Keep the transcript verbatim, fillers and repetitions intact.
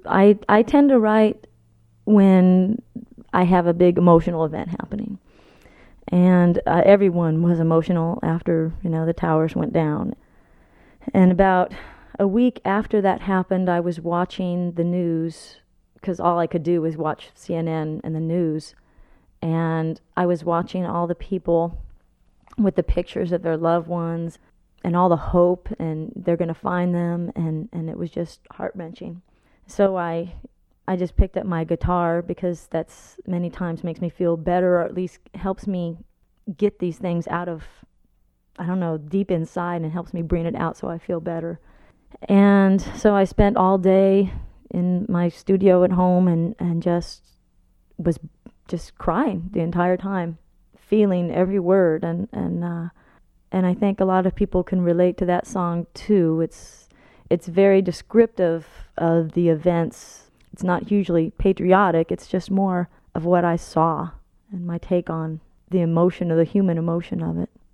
I I tend to write when I have a big emotional event happening. And uh, everyone was emotional after, you know, the towers went down. And about a week after that happened, I was watching the news, because all I could do was watch C N N and the news. And I was watching all the people with the pictures of their loved ones and all the hope, and they're going to find them, and, and it was just heart-wrenching. So I I just picked up my guitar, because that's many times makes me feel better, or at least helps me get these things out of, I don't know, deep inside, and helps me bring it out so I feel better. And so I spent all day in my studio at home and, and just was just crying the entire time, feeling every word. And, and, uh, and I think a lot of people can relate to that song too. It's, it's very descriptive of the events. It's not hugely patriotic. It's just more of what I saw and my take on the emotion, of the human emotion of it.